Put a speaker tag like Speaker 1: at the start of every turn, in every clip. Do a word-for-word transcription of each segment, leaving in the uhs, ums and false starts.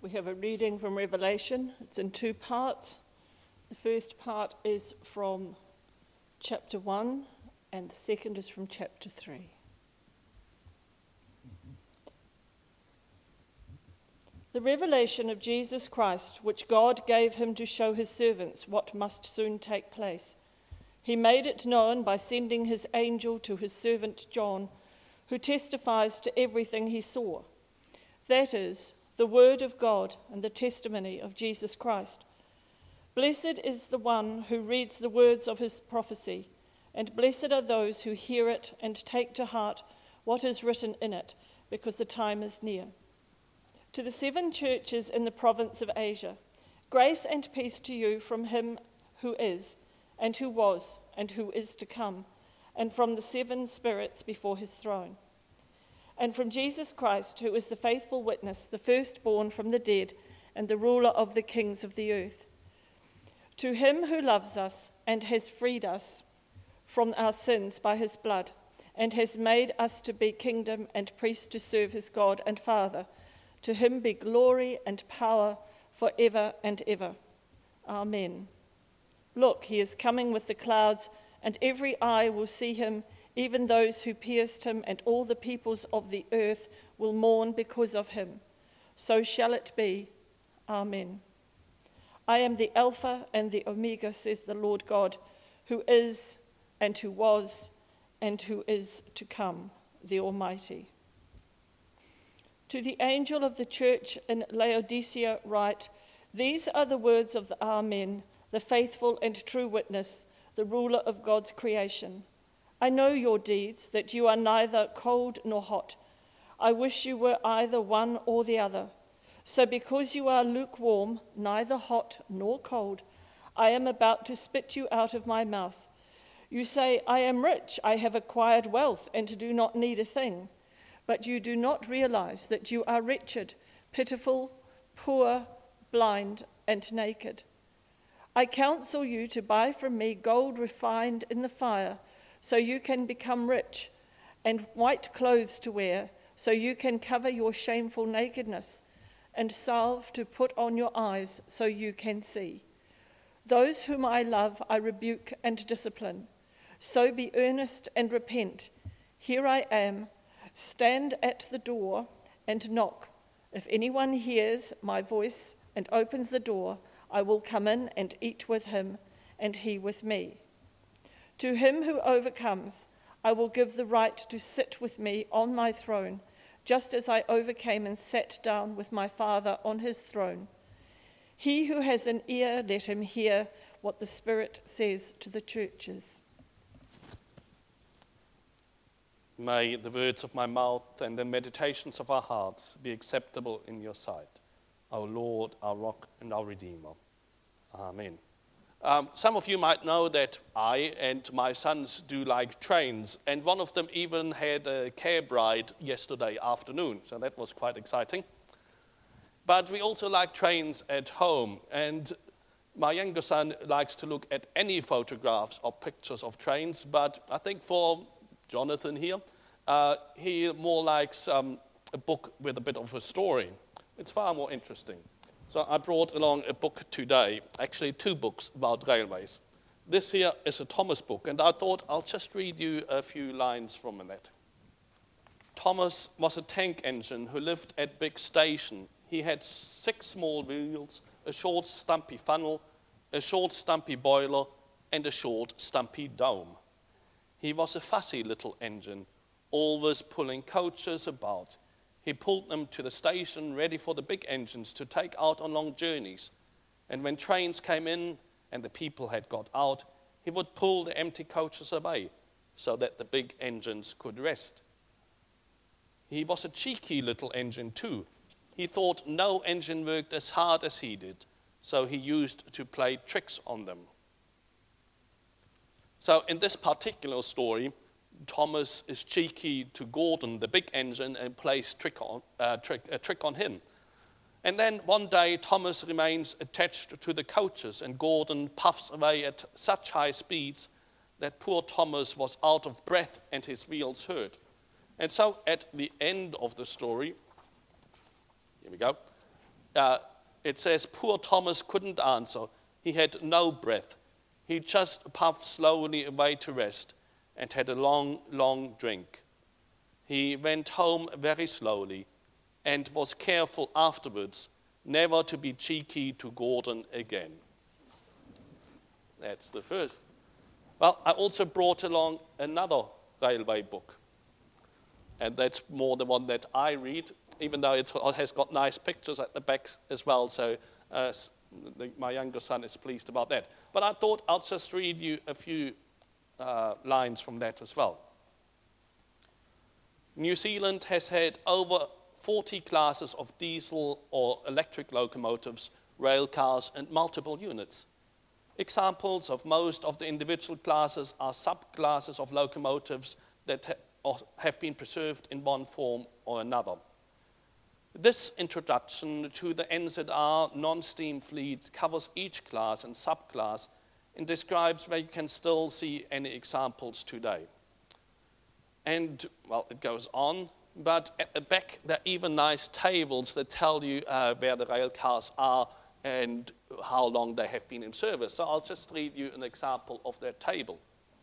Speaker 1: We have a reading from Revelation. It's in two parts. The first part is from chapter one, and the second is from chapter three. The revelation of Jesus Christ, which God gave him to show his servants what must soon take place. He made it known by sending his angel to his servant John, who testifies to everything he saw. That is, the word of God and the testimony of Jesus Christ. Blessed is the one who reads the words of his prophecy, and blessed are those who hear it and take to heart what is written in it, because the time is near. To the seven churches in the province of Asia, grace and peace to you from him who is, and who was, and who is to come, and from the seven spirits before his throne, and from Jesus Christ, who is the faithful witness, the firstborn from the dead, and the ruler of the kings of the earth. To him who loves us and has freed us from our sins by his blood, and has made us to be kingdom and priests to serve his God and Father, to him be glory and power forever and ever. Amen. Look, he is coming with the clouds, and every eye will see him, even those who pierced him, and all the peoples of the earth will mourn because of him. So shall it be. Amen. I am the Alpha and the Omega, says the Lord God, who is, and who was, and who is to come, the Almighty. To the angel of the church in Laodicea write, these are the words of the Amen, the faithful and true witness, the ruler of God's creation. I know your deeds, that you are neither cold nor hot. I wish you were either one or the other. So because you are lukewarm, neither hot nor cold, I am about to spit you out of my mouth. You say, I am rich, I have acquired wealth, and do not need a thing. But you do not realize that you are wretched, pitiful, poor, blind, and naked. I counsel you to buy from me gold refined in the fire, so you can become rich, and white clothes to wear, so you can cover your shameful nakedness, and salve to put on your eyes, so you can see. Those whom I love I rebuke and discipline. So be earnest and repent. Here I am. Stand at the door and knock. If anyone hears my voice and opens the door, I will come in and eat with him, and he with me. To him who overcomes, I will give the right to sit with me on my throne, just as I overcame and sat down with my Father on his throne. He who has an ear, let him hear what the Spirit says to the churches.
Speaker 2: May the words of my mouth and the meditations of our hearts be acceptable in your sight, our Lord, our rock, and our Redeemer. Amen. Um, some of you might know that I and my sons do like trains, and one of them even had a cab ride yesterday afternoon, so that was quite exciting. But we also like trains at home, and my younger son likes to look at any photographs or pictures of trains, but I think for Jonathan here, uh, he more likes um, a book with a bit of a story. It's far more interesting. So I brought along a book today, actually two books about railways. This here is a Thomas book, and I thought I'll just read you a few lines from it. Thomas was a tank engine who lived at Big Station. He had six small wheels, a short stumpy funnel, a short stumpy boiler, and a short stumpy dome. He was a fussy little engine, always pulling coaches about. He pulled them to the station ready for the big engines to take out on long journeys. And when trains came in and the people had got out, he would pull the empty coaches away so that the big engines could rest. He was a cheeky little engine too. He thought no engine worked as hard as he did, so he used to play tricks on them. So in this particular story, Thomas is cheeky to Gordon, the big engine, and plays trick on, uh, trick, a trick on him. And then one day, Thomas remains attached to the coaches, and Gordon puffs away at such high speeds that poor Thomas was out of breath and his wheels hurt. And so at the end of the story, here we go, uh, it says, poor Thomas couldn't answer. He had no breath. He just puffed slowly away to rest and had a long, long drink. He went home very slowly and was careful afterwards never to be cheeky to Gordon again. That's the first. Well, I also brought along another railway book. And that's more the one that I read, even though it has got nice pictures at the back as well. So uh, the, my younger son is pleased about that. But I thought I'll just read you a few uh, lines from that as well. New Zealand has had over forty classes of diesel or electric locomotives, rail cars, and multiple units. Examples of most of the individual classes are subclasses of locomotives that ha- have been preserved in one form or another. This introduction to the N Z R non-steam fleet covers each class and subclass and describes where you can still see any examples today. And, well, it goes on, but at the back there are even nice tables that tell you uh, where the rail cars are and how long they have been in service. So I'll just read you an example of that table.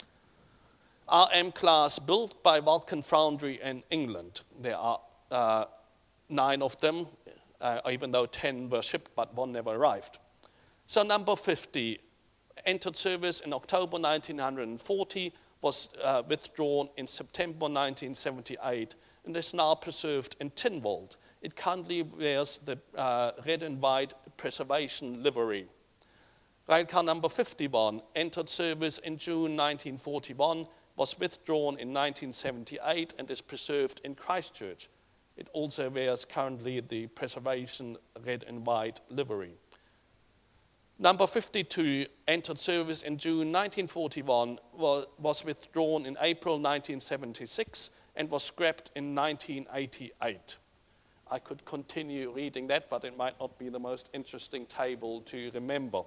Speaker 2: R M class built by Vulcan Foundry in England. There are uh, nine of them, uh, even though ten were shipped, but one never arrived. So number fifty entered service in October nineteen forty, was uh, withdrawn in September nineteen seventy-eight, and is now preserved in Tynwald. It currently wears the uh, red and white preservation livery. Railcar number fifty-one entered service in June nineteen forty-one, was withdrawn in nineteen seventy-eight, and is preserved in Christchurch. It also wears currently the preservation red and white livery. Number fifty-two entered service in June nineteen forty-one, was, was withdrawn in April nineteen seventy-six, and was scrapped in nineteen eighty-eight. I could continue reading that, but it might not be the most interesting table to remember.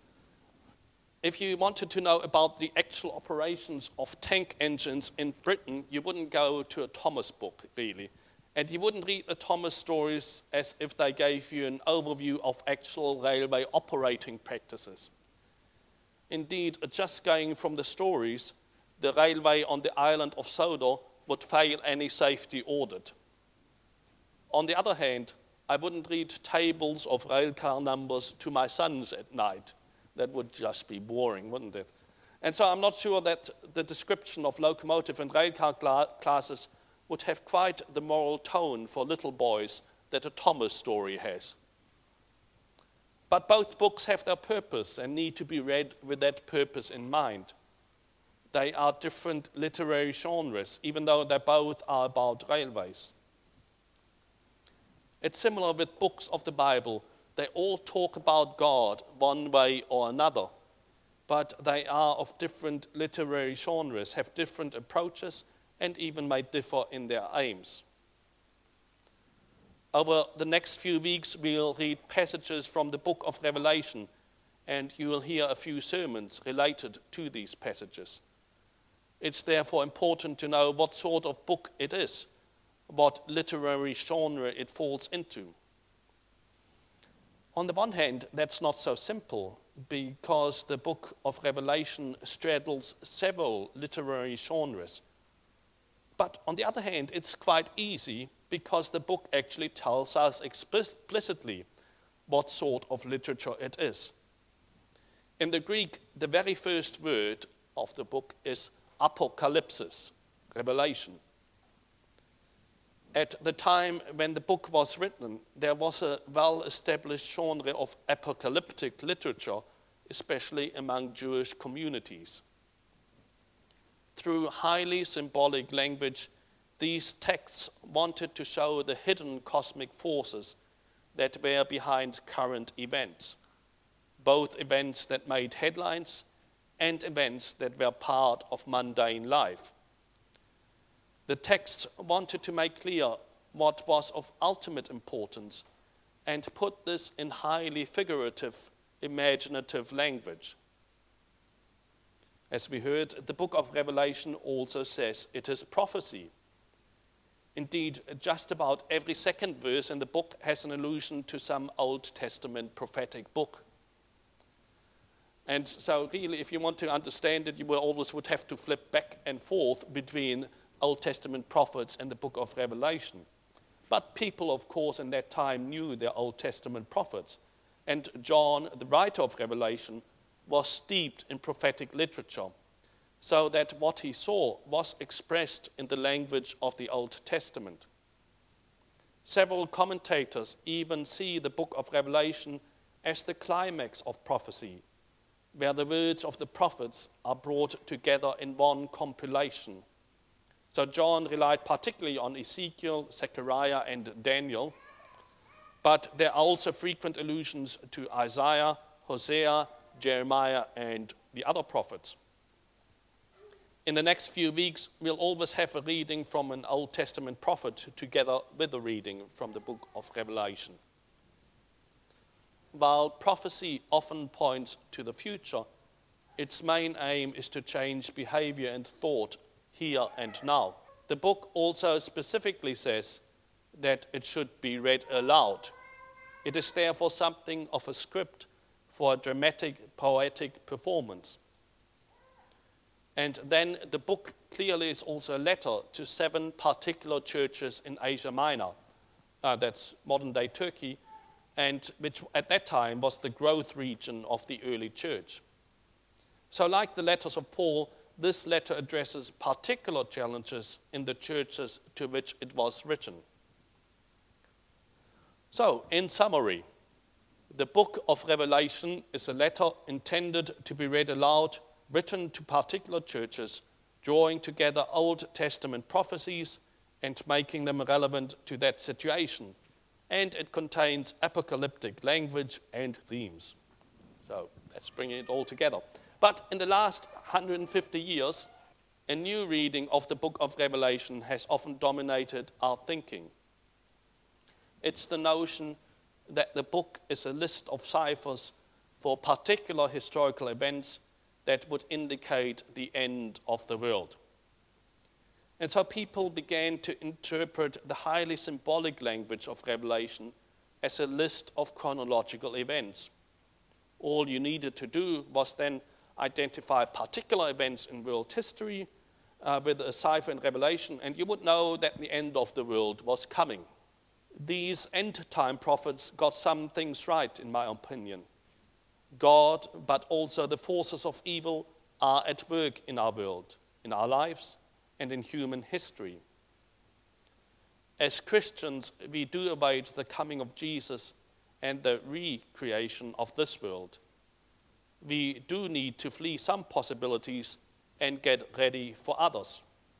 Speaker 2: If you wanted to know about the actual operations of tank engines in Britain, you wouldn't go to a Thomas book, really. And you wouldn't read the Thomas stories as if they gave you an overview of actual railway operating practices. Indeed, just going from the stories, the railway on the island of Sodor would fail any safety audit. On the other hand, I wouldn't read tables of railcar numbers to my sons at night. That would just be boring, wouldn't it? And so I'm not sure that the description of locomotive and railcar cla- classes would have quite the moral tone for little boys that a Thomas story has. But both books have their purpose and need to be read with that purpose in mind. They are different literary genres, even though they both are about railways. It's similar with books of the Bible. They all talk about God one way or another, but they are of different literary genres, have different approaches, and even may differ in their aims. Over the next few weeks, we'll read passages from the book of Revelation, and you will hear a few sermons related to these passages. It's therefore important to know what sort of book it is, what literary genre it falls into. On the one hand, that's not so simple, because the book of Revelation straddles several literary genres. But on the other hand, it's quite easy because the book actually tells us explicitly what sort of literature it is. In the Greek, the very first word of the book is apocalypsis, revelation. At the time when the book was written, there was a well-established genre of apocalyptic literature, especially among Jewish communities. Through highly symbolic language, these texts wanted to show the hidden cosmic forces that were behind current events, both events that made headlines and events that were part of mundane life. The texts wanted to make clear what was of ultimate importance and put this in highly figurative, imaginative language. As we heard, the book of Revelation also says it is prophecy. Indeed, just about every second verse in the book has an allusion to some Old Testament prophetic book. And so really, if you want to understand it, you will always would have to flip back and forth between Old Testament prophets and the book of Revelation. But people, of course, in that time knew their Old Testament prophets. And John, the writer of Revelation, was steeped in prophetic literature, so that what he saw was expressed in the language of the Old Testament. Several commentators even see the book of Revelation as the climax of prophecy, where the words of the prophets are brought together in one compilation. So John relied particularly on Ezekiel, Zechariah, and Daniel, but there are also frequent allusions to Isaiah, Hosea, Jeremiah, and the other prophets. In the next few weeks, we'll always have a reading from an Old Testament prophet together with a reading from the book of Revelation. While prophecy often points to the future, its main aim is to change behavior and thought here and now. The book also specifically says that it should be read aloud. It is therefore something of a script for a dramatic, poetic performance. And then the book clearly is also a letter to seven particular churches in Asia Minor. Uh, that's modern-day Turkey, and which at that time was the growth region of the early church. So like the letters of Paul, this letter addresses particular challenges in the churches to which it was written. So, in summary, the book of Revelation is a letter intended to be read aloud, written to particular churches, drawing together Old Testament prophecies and making them relevant to that situation. And it contains apocalyptic language and themes. So let's bring it all together. But in the last one hundred fifty years, a new reading of the book of Revelation has often dominated our thinking. It's the notion that the book is a list of ciphers for particular historical events that would indicate the end of the world. And so people began to interpret the highly symbolic language of Revelation as a list of chronological events. All you needed to do was then identify particular events in world history uh, with a cipher in Revelation, and you would know that the end of the world was coming. These end-time prophets got some things right, in my opinion. God, but also the forces of evil, are at work in our world, in our lives, and in human history. As Christians, we do await the coming of Jesus and the recreation of this world. We do need to flee some possibilities and get ready for others.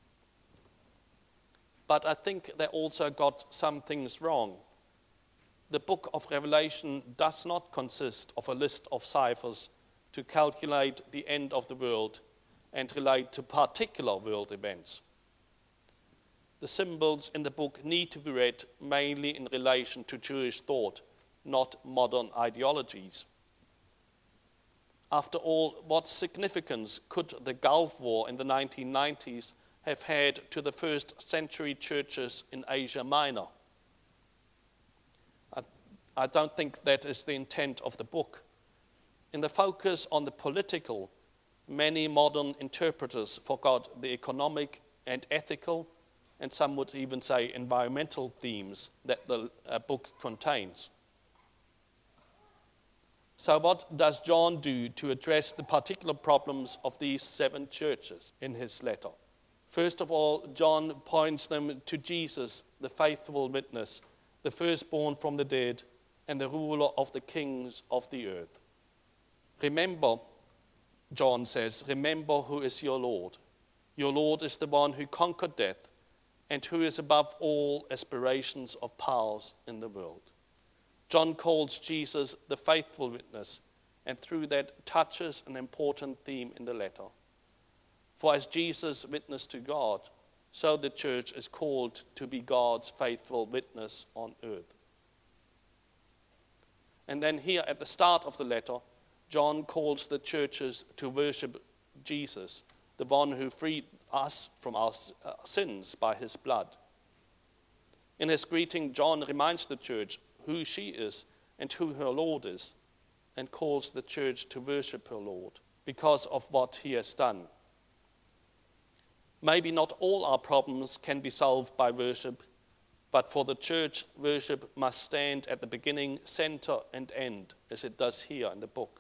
Speaker 2: But I think they also got some things wrong. The book of Revelation does not consist of a list of ciphers to calculate the end of the world and relate to particular world events. The symbols in the book need to be read mainly in relation to Jewish thought, not modern ideologies. After all, what significance could the Gulf War in the nineteen nineties have had to the first century churches in Asia Minor? I, I don't think that is the intent of the book. In the focus on the political, many modern interpreters forgot the economic and ethical, and some would even say environmental themes that the uh, book contains. So what does John do to address the particular problems of these seven churches in his letter? First of all, John points them to Jesus, the faithful witness, the firstborn from the dead, and the ruler of the kings of the earth. Remember, John says, remember who is your Lord. Your Lord is the one who conquered death and who is above all aspirations of powers in the world. John calls Jesus the faithful witness, and through that touches an important theme in the letter. For as Jesus witnessed to God, so the church is called to be God's faithful witness on earth. And then here at the start of the letter, John calls the churches to worship Jesus, the one who freed us from our sins by his blood. In his greeting, John reminds the church who she is and who her Lord is, and calls the church to worship her Lord because of what he has done. Maybe not all our problems can be solved by worship, but for the church, worship must stand at the beginning, center, and end, as it does here in the book.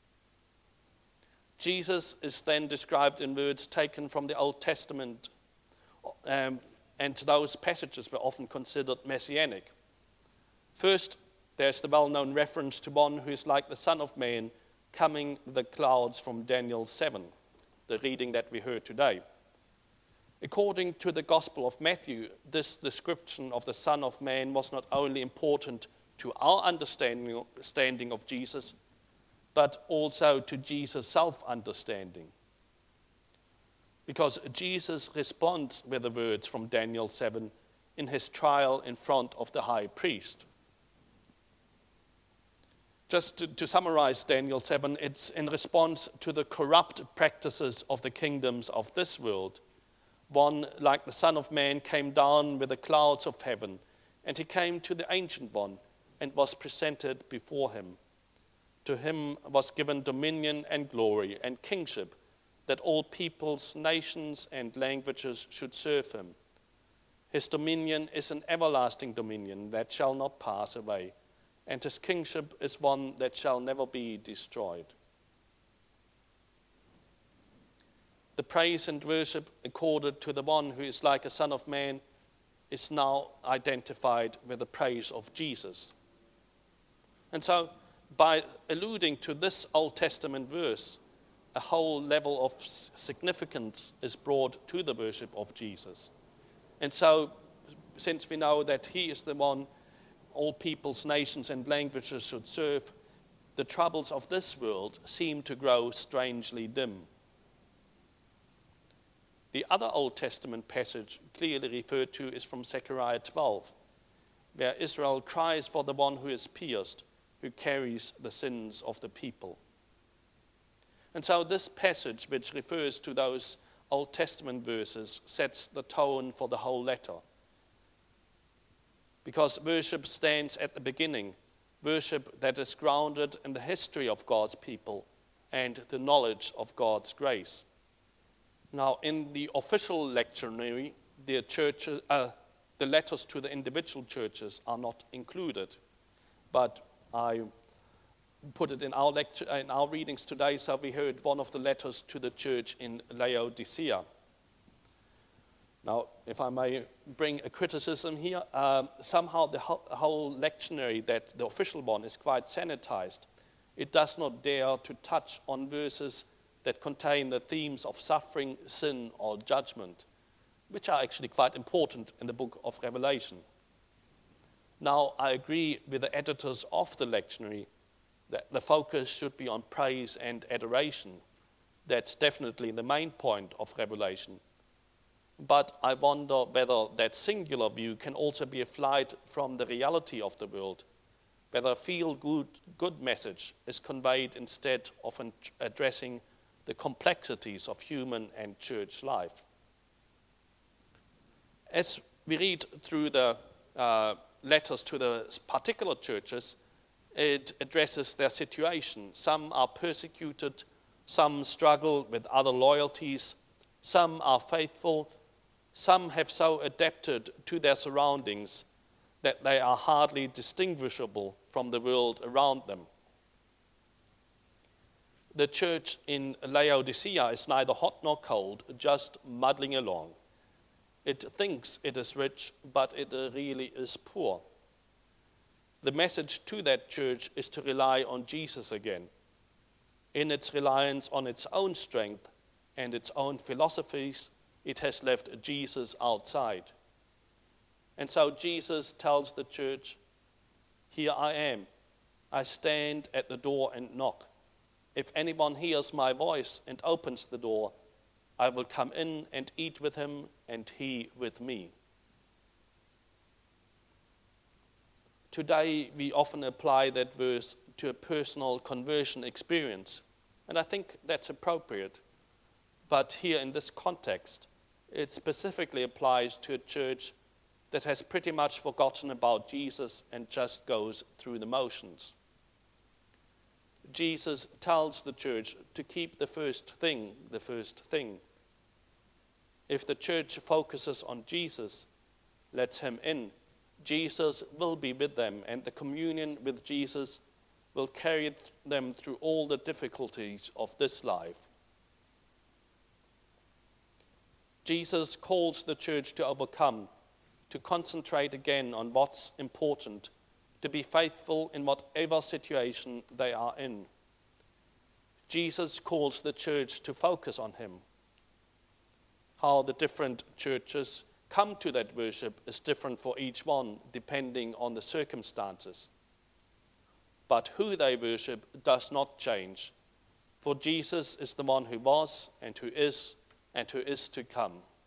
Speaker 2: Jesus is then described in words taken from the Old Testament, um, and those passages were often considered messianic. First, there's the well-known reference to one who is like the Son of Man coming with the clouds from Daniel seven, the reading that we heard today. According to the Gospel of Matthew, this description of the Son of Man was not only important to our understanding understanding of Jesus, but also to Jesus' self-understanding. Because Jesus responds with the words from Daniel seven in his trial in front of the high priest. Just to, to summarize Daniel seven, it's in response to the corrupt practices of the kingdoms of this world. One, like the Son of Man, came down with the clouds of heaven, and he came to the Ancient One and was presented before him. To him was given dominion and glory and kingship, that all peoples, nations, and languages should serve him. His dominion is an everlasting dominion that shall not pass away, and his kingship is one that shall never be destroyed. The praise and worship accorded to the one who is like a Son of Man is now identified with the praise of Jesus. And so, by alluding to this Old Testament verse, a whole level of significance is brought to the worship of Jesus. And so, since we know that he is the one all peoples, nations, and languages should serve, the troubles of this world seem to grow strangely dim. The other Old Testament passage clearly referred to is from Zechariah twelve, where Israel cries for the one who is pierced, who carries the sins of the people. And so this passage, which refers to those Old Testament verses, sets the tone for the whole letter. Because worship stands at the beginning, worship that is grounded in the history of God's people and the knowledge of God's grace. Now, in the official lectionary, the, church, uh, the letters to the individual churches are not included, but I put it in our, lecture, in our readings today, so we heard one of the letters to the church in Laodicea. Now, if I may bring a criticism here, um, somehow the whole, whole lectionary, that the official one, is quite sanitized. It does not dare to touch on verses that contain the themes of suffering, sin, or judgment, which are actually quite important in the book of Revelation. Now, I agree with the editors of the lectionary that the focus should be on praise and adoration. That's definitely the main point of Revelation. But I wonder whether that singular view can also be applied from the reality of the world, whether a feel-good good message is conveyed instead of addressing the complexities of human and church life. As we read through the uh, letters to the particular churches, it addresses their situation. Some are persecuted, some struggle with other loyalties, some are faithful, some have so adapted to their surroundings that they are hardly distinguishable from the world around them. The church in Laodicea is neither hot nor cold, just muddling along. It thinks it is rich, but it really is poor. The message to that church is to rely on Jesus again. In its reliance on its own strength and its own philosophies, it has left Jesus outside. And so Jesus tells the church, "Here I am. I stand at the door and knock. If anyone hears my voice and opens the door, I will come in and eat with him and he with me." Today, we often apply that verse to a personal conversion experience, and I think that's appropriate. But here in this context, it specifically applies to a church that has pretty much forgotten about Jesus and just goes through the motions. Jesus tells the church to keep the first thing the first thing. If the church focuses on Jesus, lets him in, Jesus will be with them, and the communion with Jesus will carry them through all the difficulties of this life. Jesus calls the church to overcome, to concentrate again on what's important, to be faithful in whatever situation they are in. Jesus calls the church to focus on him. How the different churches come to that worship is different for each one, depending on the circumstances. But who they worship does not change, for Jesus is the one who was and who is and who is to come.